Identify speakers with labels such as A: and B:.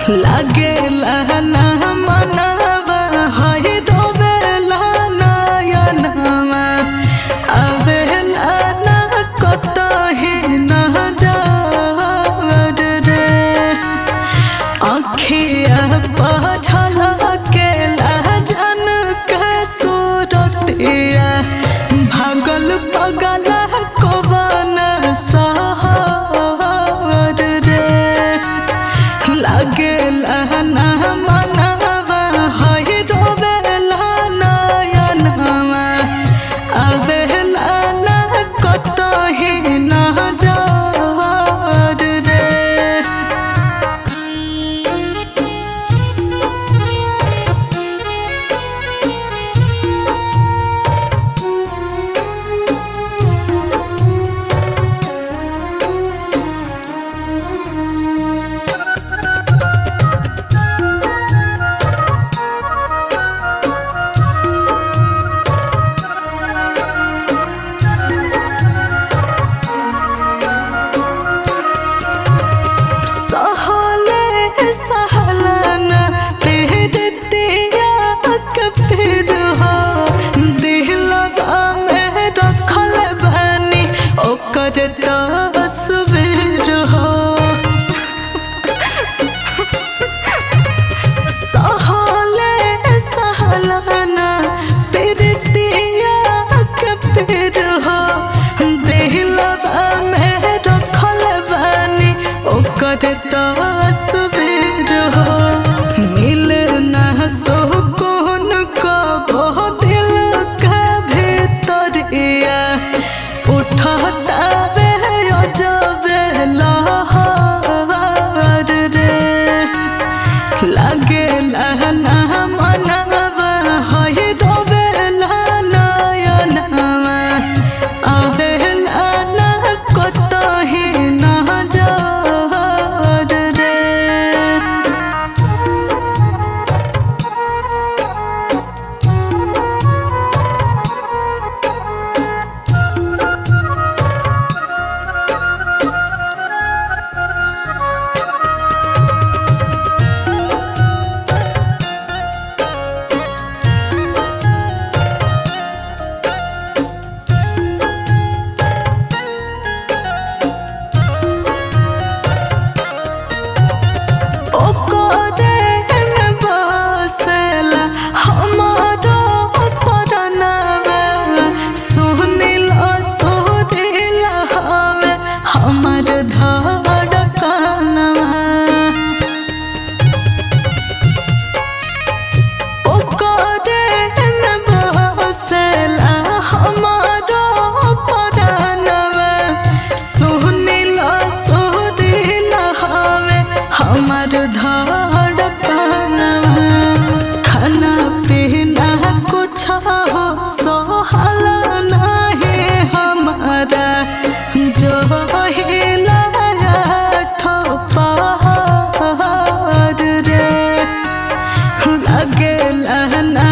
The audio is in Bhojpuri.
A: लागेला ना मनवा है रोवेला नयनवा आवेला ना कतही ना जार रे आँखिया झलकेला जन के सूरतिया भागल पगल कवन सहार रे लागेला ना मनवा है रोवेला नयनवा आवेला ना कतही ना जार रे। सहलन तेरे दिया फिर हो दिलवा में रखल बनी ओकर तस्वीर हो सहलन तेरे दिया फिर हो दिलवा में रखल बनी ओकर तस्वीर हो मिल ना सुकून को दिल के भीतरिया उठता वे अजबे लहर रे लागेला ना मनवा है रोवेला नयनवा आवेला ना कतही ना जार रे। हमर धड़कनवा ओकरे में बसेला हमरो परानवा सुनिला हवे हमर धड़कनवा खाना पीना कुछ हो सोहल नहीं हमारा जो लागेला ना